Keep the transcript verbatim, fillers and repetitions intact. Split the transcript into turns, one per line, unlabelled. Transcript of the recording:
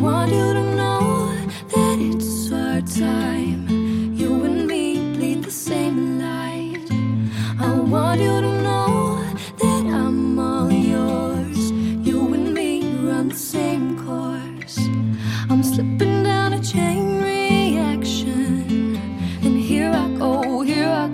want you to know that it's our time. You and me bleed the same light. I want you to know that I'm all yours. You and me run the same course. I'm slipping